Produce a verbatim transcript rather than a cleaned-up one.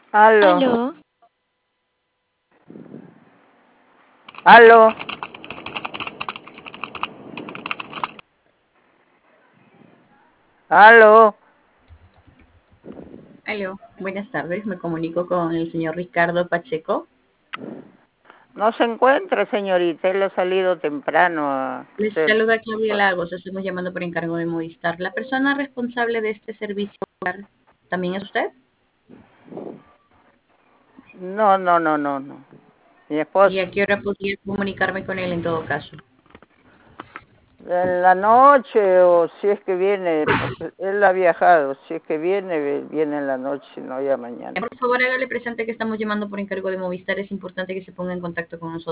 Aló, Aló, aló, aló. Aló, buenas tardes. Me comunico con el señor Ricardo Pacheco. No se encuentra, señorita. Él ha salido temprano a Les hacer. saluda Claudia Lagos. Estamos llamando por encargo de Movistar. ¿La persona responsable de este servicio también es usted? No, no, no, no, no. Mi ¿Y esposo. a qué hora podría comunicarme con él en todo caso? En la noche o si es que viene, porque él ha viajado. Si es que viene, viene en la noche, no ya mañana. Por favor, hágale presente que estamos llamando por encargo de Movistar. Es importante que se ponga en contacto con nosotros.